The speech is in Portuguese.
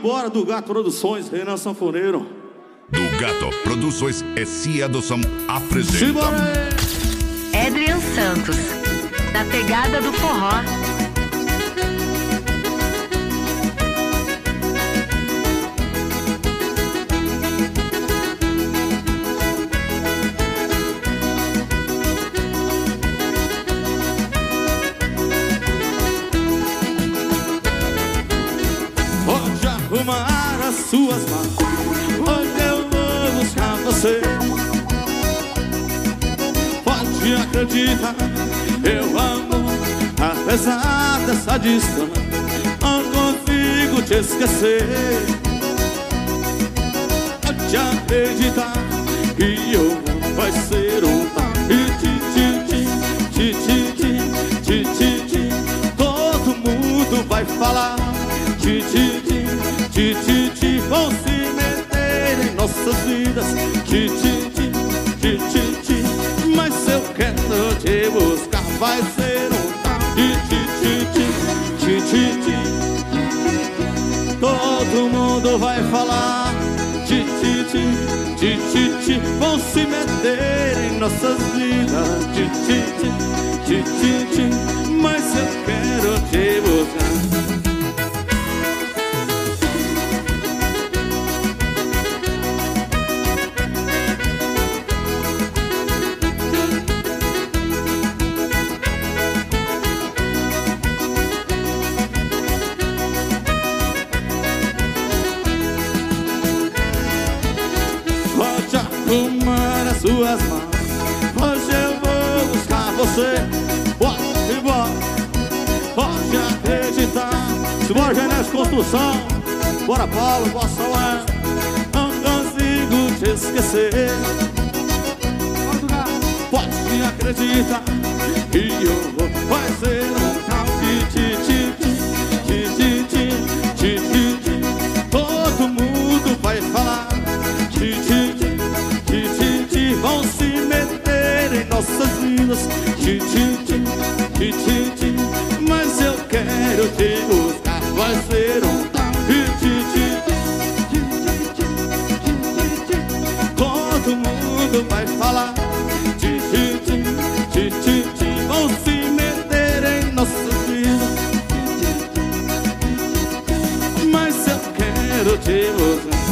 embora do Gato Produções, Renan Sanfoneiro. Do Gato Produções e Cia do Som apresenta Adrian Santos, na pegada do forró. Pode arrumar as suas mãos, hoje eu vou buscar você. Pode acreditar, eu amo, apesar dessa distância, não consigo te esquecer. Pode acreditar que eu vai ser um ti. Todo mundo vai falar ti. Vão se meter em nossas vidas ti. Mas se eu quero te buscar, vai ser um ti. Todo mundo vai falar ti. Vão se meter em nossas vidas ti. Mas se eu quero te buscar. Arrumar as suas mãos, hoje eu vou buscar você. Bora, embora, pode acreditar. Simbora, Genésio Construção. Bora, Paulo, bora, Saué. Não consigo te esquecer. Pode acreditar que eu vou fazer um tal ti. Todo mundo vai falar ti. Vão se meter em nossas vidas ti. Mas eu quero te buscar, vai ser um ti. Todo mundo vai falar ti. Vão se meter em nossas vidas, mas eu quero te buscar.